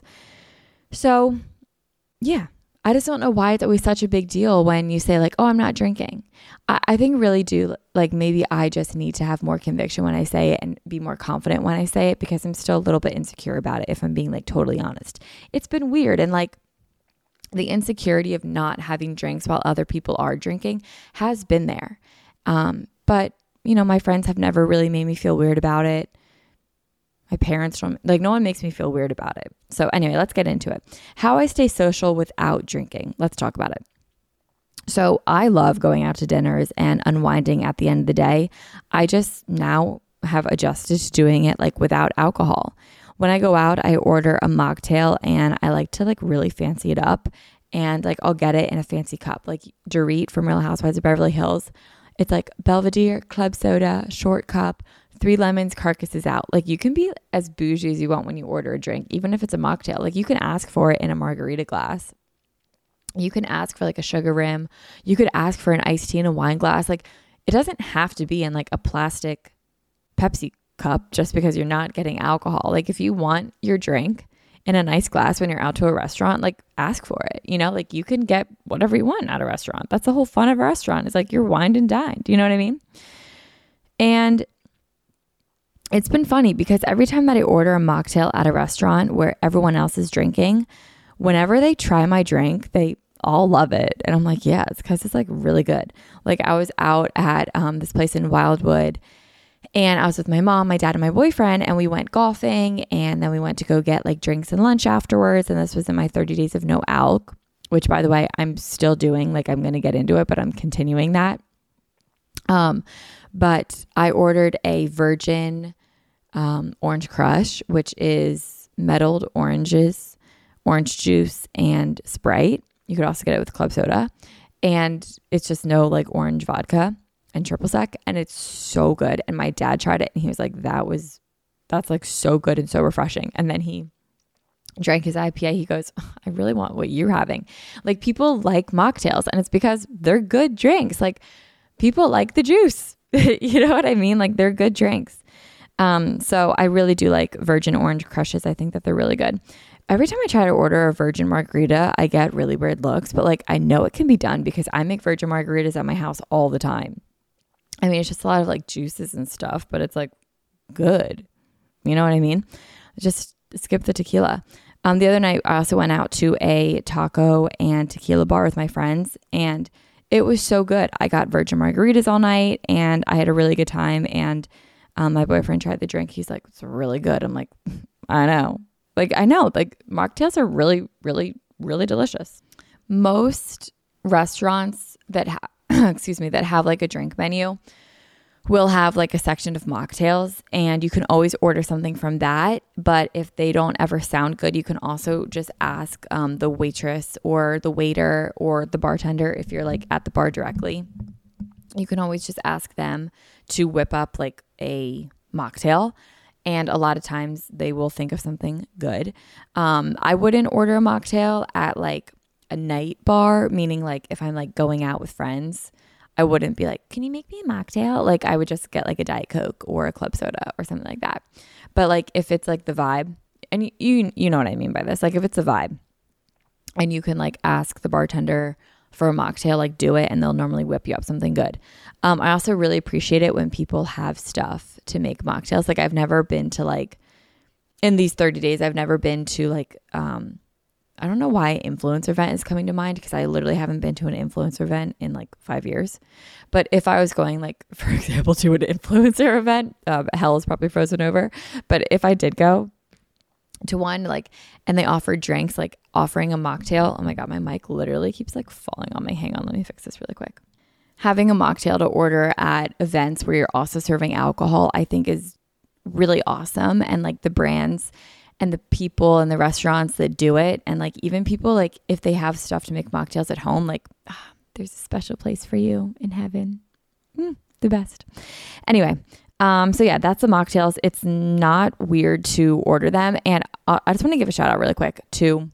So yeah, I just don't know why it's always such a big deal when you say like, oh, I'm not drinking. I, I think really do like, maybe I just need to have more conviction when I say it and be more confident when I say it, because I'm still a little bit insecure about it. If I'm being like totally honest, it's been weird. And like the insecurity of not having drinks while other people are drinking has been there. Um, but you know, my friends have never really made me feel weird about it. My parents don't, like no one makes me feel weird about it. So anyway, let's get into it. How I stay social without drinking. Let's talk about it. So I love going out to dinners and unwinding at the end of the day. I just now have adjusted to doing it like without alcohol. When I go out, I order a mocktail and I like to like really fancy it up. And like I'll get it in a fancy cup, like Dorit from Real Housewives of Beverly Hills. It's like Belvedere, club soda, short cup, three lemons, carcasses out. Like you can be as bougie as you want when you order a drink, even if it's a mocktail. Like you can ask for it in a margarita glass. You can ask for like a sugar rim. You could ask for an iced tea in a wine glass. Like it doesn't have to be in like a plastic Pepsi cup just because you're not getting alcohol. Like if you want your drink in a nice glass when you're out to a restaurant, like ask for it, you know, like you can get whatever you want at a restaurant. That's the whole fun of a restaurant. It's like you're wined and dined. Do you know what I mean? And it's been funny because every time that I order a mocktail at a restaurant where everyone else is drinking, whenever they try my drink, they all love it. And I'm like, yeah, it's because it's like really good. Like I was out at um, this place in Wildwood, and I was with my mom, my dad, and my boyfriend, and we went golfing, and then we went to go get like drinks and lunch afterwards. And this was in my thirty days of no alc, which by the way, I'm still doing. Like I'm going to get into it, but I'm continuing that. Um, but I ordered a virgin um, orange crush, which is metalled oranges, orange juice, and Sprite. You could also get it with club soda, and it's just no like orange vodka and triple sec, and it's so good. And my dad tried it and he was like, that was that's like so good and so refreshing. And then he drank his I P A. He goes, I really want what you're having. Like people like mocktails, and it's because they're good drinks. Like people like the juice. You know what I mean? Like they're good drinks. Um, so I really do like virgin orange crushes. I think that they're really good. Every time I try to order a virgin margarita, I get really weird looks, but like I know it can be done because I make virgin margaritas at my house all the time. I mean, it's just a lot of like juices and stuff, but it's like good. You know what I mean? Just skip the tequila. Um, the other night, I also went out to a taco and tequila bar with my friends, and it was so good. I got virgin margaritas all night, and I had a really good time. And um, my boyfriend tried the drink. He's like, it's really good. I'm like, I know. Like, I know. Like, mocktails are really, really, really delicious. most restaurants that have, excuse me, that have like a drink menu will have like a section of mocktails, and you can always order something from that. But if they don't ever sound good, you can also just ask um, the waitress or the waiter or the bartender if you're like at the bar directly. You can always just ask them to whip up like a mocktail, and a lot of times they will think of something good. Um, I wouldn't order a mocktail at like a night bar, meaning like if I'm like going out with friends, I wouldn't be like, can you make me a mocktail? Like I would just get like a Diet Coke or a club soda or something like that. But like if it's like the vibe, and you, you you know what I mean by this, like if it's a vibe and you can like ask the bartender for a mocktail, like do it, and they'll normally whip you up something good. Um, I also really appreciate it when people have stuff to make mocktails. Like I've never been to like, in these thirty days, I've never been to like, um, I don't know why influencer event is coming to mind, because I literally haven't been to an influencer event in like five years. But if I was going like, for example, to an influencer event, uh, hell is probably frozen over. But if I did go to one, like, and they offered drinks, like offering a mocktail, oh my God, my mic literally keeps like falling on me. Hang on, let me fix this really quick. Having a mocktail to order at events where you're also serving alcohol, I think is really awesome. And like the brands and the people and the restaurants that do it, and like even people, like if they have stuff to make mocktails at home, like ah, there's a special place for you in heaven. Mm, the best. Anyway, um, so yeah, that's the mocktails. It's not weird to order them. And uh, I just want to give a shout out really quick to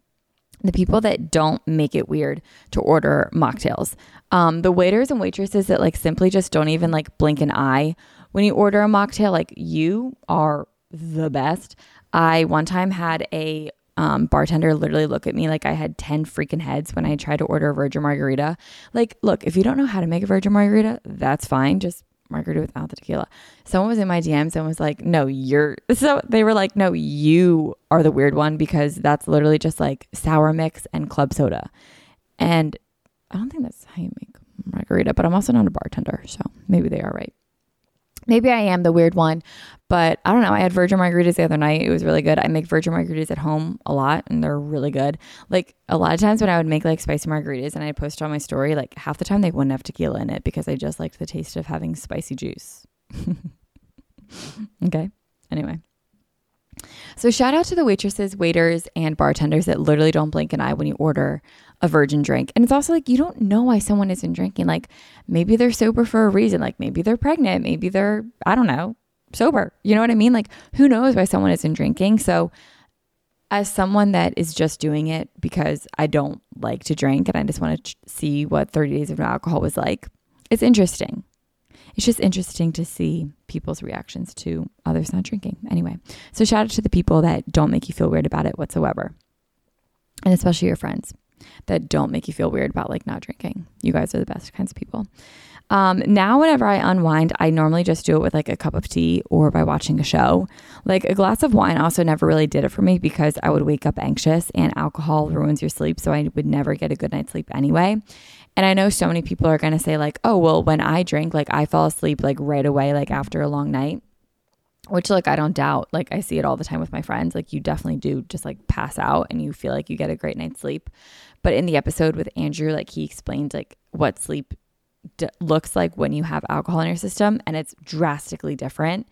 the people that don't make it weird to order mocktails. Um, the waiters and waitresses that like simply just don't even like blink an eye when you order a mocktail, like you are the best. I one time had a um, bartender literally look at me like I had ten freaking heads when I tried to order a virgin margarita. Like, look, if you don't know how to make a virgin margarita, that's fine. Just margarita without the tequila. Someone was in my D Ms and was like, no, you're, so they were like, no, you are the weird one, because that's literally just like sour mix and club soda. And I don't think that's how you make margarita, but I'm also not a bartender, so maybe they are right. Maybe I am the weird one, but I don't know. I had virgin margaritas the other night. It was really good. I make virgin margaritas at home a lot, and they're really good. Like a lot of times when I would make like spicy margaritas and I'd post on my story, like half the time they wouldn't have tequila in it because I just liked the taste of having spicy juice. Okay. Anyway. So shout out to the waitresses, waiters, and bartenders that literally don't blink an eye when you order a virgin drink. And it's also like, you don't know why someone isn't drinking. Like maybe they're sober for a reason. Like maybe they're pregnant. Maybe they're, I don't know, sober. You know what I mean? Like who knows why someone isn't drinking? So as someone that is just doing it because I don't like to drink and I just want to ch- see what thirty days of no alcohol was like, it's interesting. It's just interesting to see people's reactions to others not drinking. Anyway, so shout out to the people that don't make you feel weird about it whatsoever. And especially your friends that don't make you feel weird about like not drinking. You guys are the best kinds of people. Um, now, whenever I unwind, I normally just do it with like a cup of tea or by watching a show. Like a glass of wine also never really did it for me because I would wake up anxious, and alcohol ruins your sleep. So I would never get a good night's sleep anyway. And I know so many people are going to say like, oh, well, when I drink, like I fall asleep like right away, like after a long night, which like I don't doubt. Like I see it all the time with my friends. Like you definitely do just like pass out and you feel like you get a great night's sleep. But in the episode with Andrew, like he explained like what sleep d- looks like when you have alcohol in your system, and it's drastically different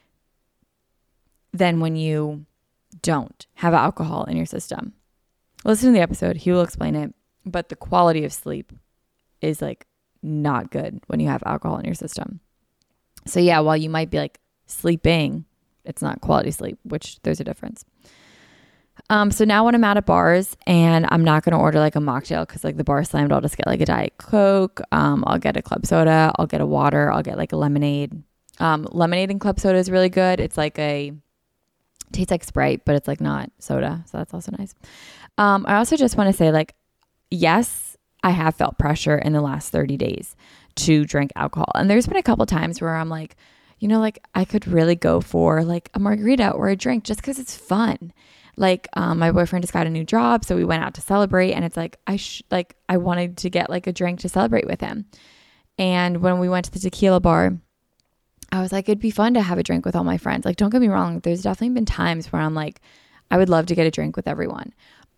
than when you don't have alcohol in your system. Listen to the episode. He will explain it. But the quality of sleep is like not good when you have alcohol in your system. So yeah, while you might be like sleeping, it's not quality sleep, which there's a difference. Um, so now when I'm out at bars and I'm not going to order like a mocktail because like the bar slammed, I'll just get like a Diet Coke. Um, I'll get a club soda. I'll get a water. I'll get like a lemonade. Um, lemonade and club soda is really good. It's like a, tastes like Sprite, but it's like not soda. So that's also nice. Um, I also just want to say like, yes, I have felt pressure in the last thirty days to drink alcohol. And there's been a couple times where I'm like, you know, like I could really go for like a margarita or a drink just because it's fun. Like um, my boyfriend just got a new job, so we went out to celebrate, and it's like I sh- like I wanted to get like a drink to celebrate with him. And when we went to the tequila bar, I was like, it'd be fun to have a drink with all my friends. Like, don't get me wrong, there's definitely been times where I'm like, I would love to get a drink with everyone.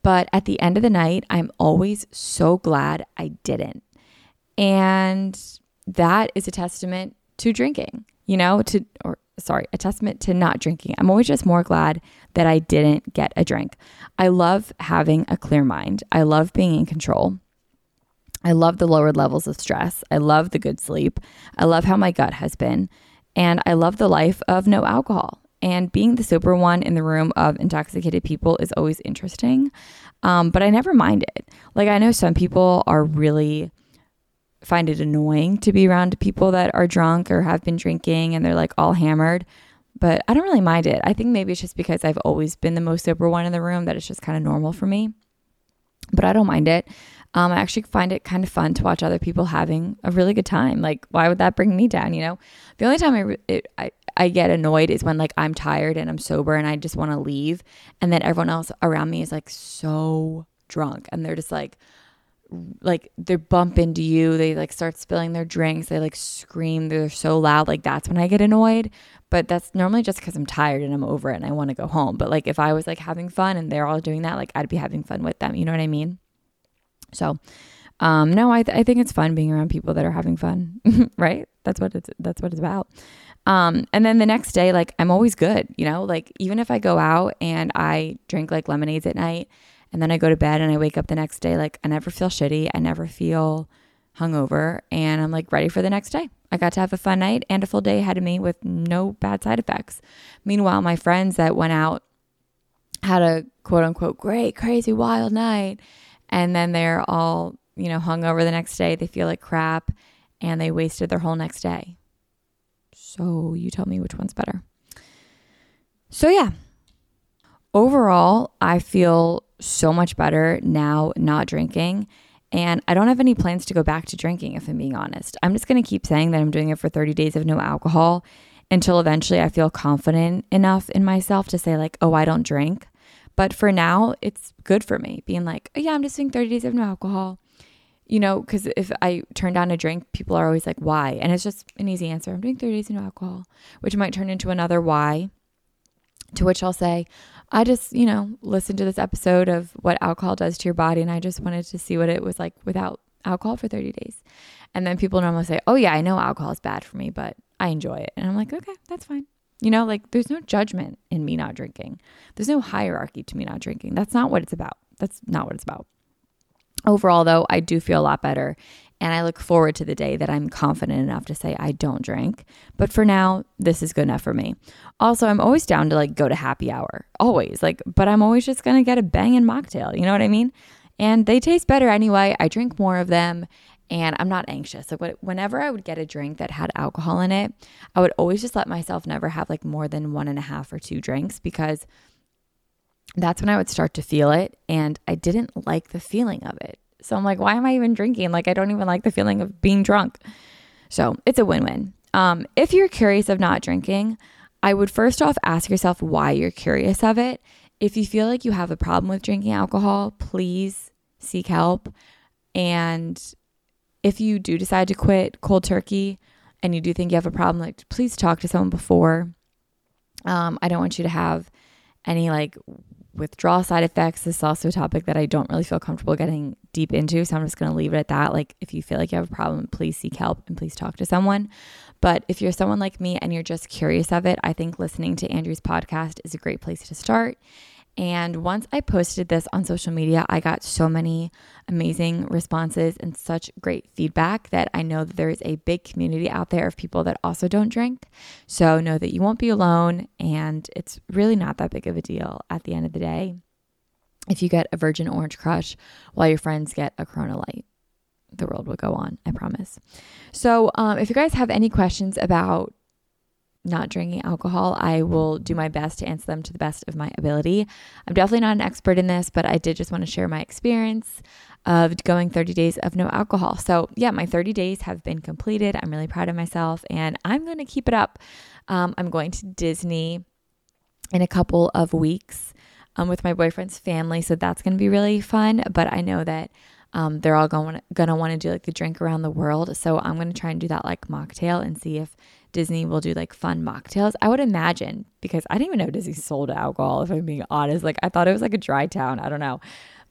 But at the end of the night, I'm always so glad I didn't. And that is a testament to drinking, you know, to, or sorry, a testament to not drinking. I'm always just more glad that I didn't get a drink. I love having a clear mind. I love being in control. I love the lowered levels of stress. I love the good sleep. I love how my gut has been. And I love the life of no alcohol. And being the sober one in the room of intoxicated people is always interesting. Um, but I never mind it. Like, I know some people are really find it annoying to be around people that are drunk or have been drinking and they're like all hammered. But I don't really mind it. I think maybe it's just because I've always been the most sober one in the room that it's just kind of normal for me. But I don't mind it. Um, I actually find it kind of fun to watch other people having a really good time. Like, why would that bring me down? You know, the only time I, re- it, I, I get annoyed is when like I'm tired and I'm sober and I just want to leave. And then everyone else around me is like so drunk and they're just like, like they bump into you. They like start spilling their drinks. They like scream. They're so loud. Like that's when I get annoyed. But that's normally just because I'm tired and I'm over it and I want to go home. But like if I was like having fun and they're all doing that, like I'd be having fun with them. You know what I mean? So, um, no, I, th- I think it's fun being around people that are having fun, right? That's what it's, that's what it's about. Um, and then the next day, like I'm always good, you know, like even if I go out and I drink like lemonades at night and then I go to bed and I wake up the next day, like I never feel shitty. I never feel hungover and I'm like ready for the next day. I got to have a fun night and a full day ahead of me with no bad side effects. Meanwhile, my friends that went out had a quote unquote great, crazy, wild night. And then they're all, you know, hungover the next day. They feel like crap and they wasted their whole next day. So you tell me which one's better. So yeah, overall, I feel so much better now not drinking. And I don't have any plans to go back to drinking, if I'm being honest. I'm just going to keep saying that I'm doing it for thirty days of no alcohol until eventually I feel confident enough in myself to say like, oh, I don't drink. But for now, it's good for me being like, oh, yeah, I'm just doing thirty days of no alcohol, you know, because if I turn down a drink, people are always like, why? And it's just an easy answer. I'm doing thirty days of no alcohol, which might turn into another why, to which I'll say, I just, you know, listened to this episode of what alcohol does to your body. And I just wanted to see what it was like without alcohol for thirty days. And then people normally say, oh, yeah, I know alcohol is bad for me, but I enjoy it. And I'm like, okay, that's fine. You know, like there's no judgment in me not drinking. There's no hierarchy to me not drinking. That's not what it's about. That's not what it's about. Overall, though, I do feel a lot better. And I look forward to the day that I'm confident enough to say I don't drink. But for now, this is good enough for me. Also, I'm always down to like go to happy hour. Always. Like, but I'm always just going to get a banging mocktail. You know what I mean? And they taste better anyway. I drink more of them. And I'm not anxious. Like whenever I would get a drink that had alcohol in it, I would always just let myself never have like more than one and a half or two drinks because that's when I would start to feel it. And I didn't like the feeling of it. So I'm like, why am I even drinking? Like, I don't even like the feeling of being drunk. So it's a win-win. Um, if you're curious of not drinking, I would first off ask yourself why you're curious of it. If you feel like you have a problem with drinking alcohol, please seek help. And if you do decide to quit cold turkey and you do think you have a problem, like please talk to someone before. Um, I don't want you to have any like withdrawal side effects. This is also a topic that I don't really feel comfortable getting deep into. So I'm just going to leave it at that. Like if you feel like you have a problem, please seek help and please talk to someone. But if you're someone like me and you're just curious of it, I think listening to Andrew's podcast is a great place to start. And once I posted this on social media, I got so many amazing responses and such great feedback that I know that there is a big community out there of people that also don't drink. So know that you won't be alone, and it's really not that big of a deal at the end of the day if you get a Virgin Orange Crush while your friends get a Corona Light. The world will go on, I promise. So um, if you guys have any questions about not drinking alcohol, I will do my best to answer them to the best of my ability. I'm definitely not an expert in this, but I did just want to share my experience of going thirty days of no alcohol. So yeah, my thirty days have been completed. I'm really proud of myself and I'm going to keep it up. Um, I'm going to Disney in a couple of weeks um, with my boyfriend's family. So that's going to be really fun. But I know that um, they're all going to want to do like the drink around the world. So I'm going to try and do that like mocktail and see if Disney will do like fun mocktails. I would imagine, because I didn't even know Disney sold alcohol, if I'm being honest. Like I thought it was like a dry town. I don't know.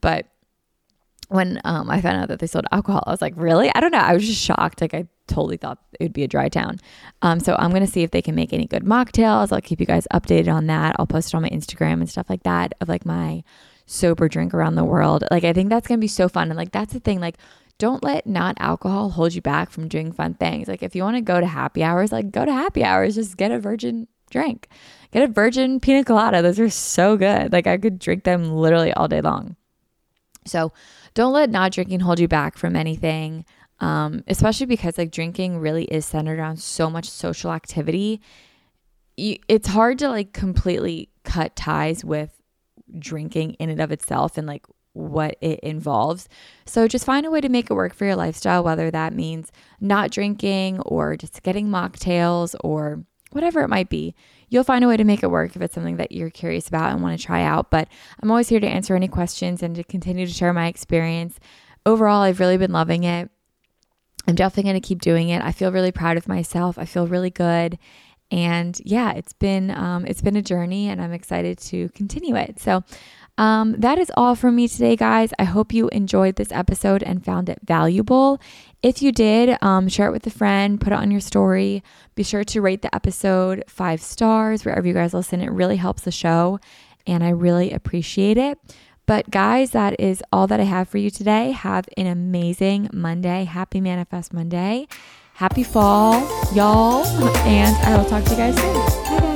But when um, I found out that they sold alcohol, I was like, really? I don't know. I was just shocked. Like I totally thought it would be a dry town. Um, so I'm going to see if they can make any good mocktails. I'll keep you guys updated on that. I'll post it on my Instagram and stuff like that of like my sober drink around the world. Like, I think that's going to be so fun. And like, that's the thing, like, don't let not alcohol hold you back from doing fun things. Like if you want to go to happy hours, like go to happy hours, just get a virgin drink, get a virgin pina colada. Those are so good. Like I could drink them literally all day long. So don't let not drinking hold you back from anything. Um, especially because like drinking really is centered around so much social activity. You, it's hard to like completely cut ties with drinking in and of itself and like what it involves. So just find a way to make it work for your lifestyle, whether that means not drinking or just getting mocktails or whatever it might be. You'll find a way to make it work if it's something that you're curious about and want to try out. But I'm always here to answer any questions and to continue to share my experience. Overall, I've really been loving it. I'm definitely going to keep doing it. I feel really proud of myself. I feel really good. And yeah, it's been um, it's been a journey and I'm excited to continue it. So Um, that is all from me today, guys. I hope you enjoyed this episode and found it valuable. If you did, um, share it with a friend, put it on your story. Be sure to rate the episode five stars wherever you guys listen. It really helps the show and I really appreciate it. But guys, that is all that I have for you today. Have an amazing Monday. Happy Manifest Monday. Happy fall, y'all. And I will talk to you guys soon. Bye, guys.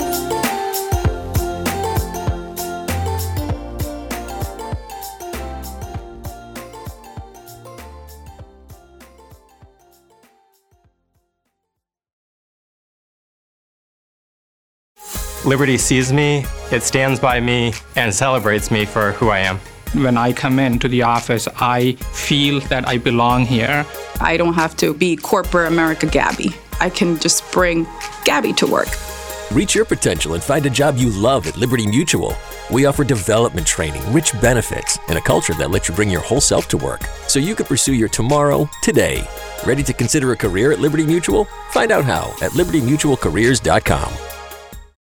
Liberty sees me, it stands by me, and celebrates me for who I am. When I come into the office, I feel that I belong here. I don't have to be corporate America Gabby. I can just bring Gabby to work. Reach your potential and find a job you love at Liberty Mutual. We offer development training, rich benefits, and a culture that lets you bring your whole self to work, so you can pursue your tomorrow today. Ready to consider a career at Liberty Mutual? Find out how at liberty mutual careers dot com.